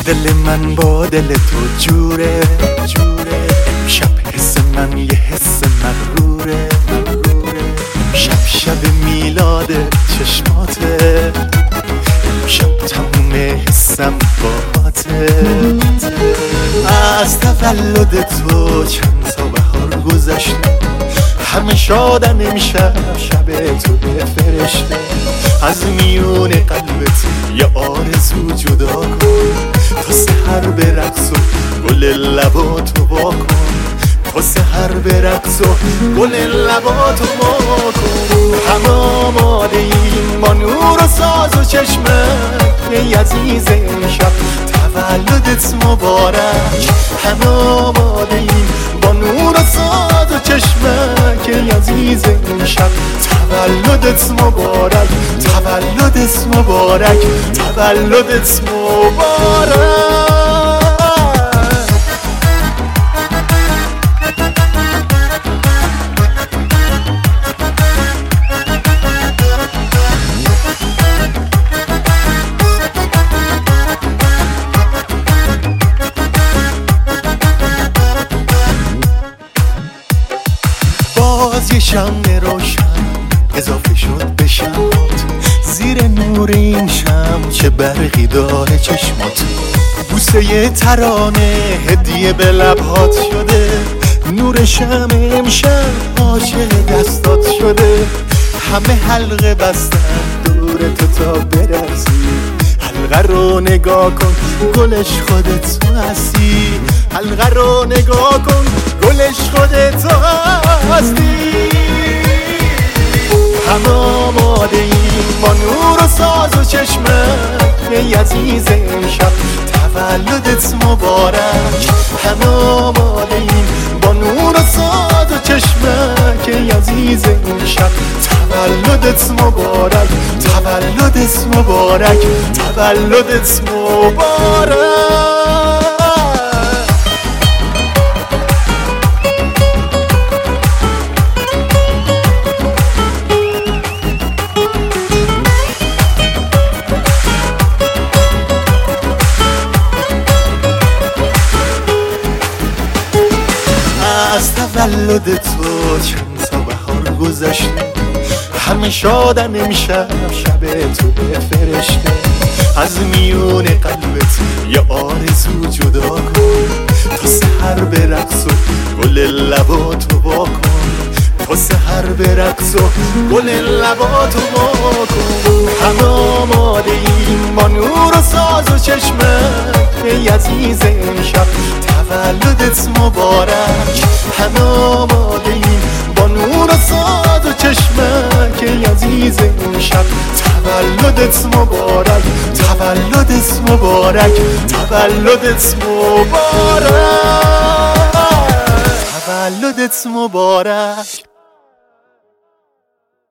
دل من با دل تو جوره امشب حس من یه حس مغروره شب میلاد چشماته امشب تموم حسم باهاته از تولد تو چند تا بهار گذشته همه شادن امشب شب تو فرشته از میون قلبت یه آرزو جدا کن تا سحر به رقص و گل لباتو واکن تا سحر به رقص و گل لباتو واکن همه آماده ایم با نور و ساز و چشمت ای عزیز امشب تولدت مبارک همه آماده ایم با نور و ساز و چشمت ای عزیز امشب تولدت مبارک تولدت مبارک تولدت مبارک باز یه شمع روشن اضافه شد به شمات زیر نور این شمع چه برقی داره چشمات بوسه یه ترانه هدیه به لبهات شده نور شمع امشب عاشق دستات شده همه حلقه بستن دور تو تا برسی حلقه رو نگاه کن گلش خودت تو هستی حلقه رو نگاه کن گلش خودت تو هستی همه آماده ایم با نور و ساز و چشمت ای عزیز امشب تولدت مبارک همه آماده ایم با نور و ساز و چشمت ای عزیز امشب تولدت مبارک تولدت مبارک تولدت مبارک از تولد تو چند تا بهار گذشته همه شادن امشب شب تو فرشته از میون قلبت یه آرزو جدا کن تا سحر به رقص و گل لباتو واکن تا سحر به رقص و گل لباتو واکن همه آماده ایم با نور و ساز و چشمت ای عزیز امشب تولدت مبارک همه آماده ایم با نور و ساز و چشمت ای عزیز امشب تولدت مبارک تولدت مبارک تولدت مبارک تولدت مبارک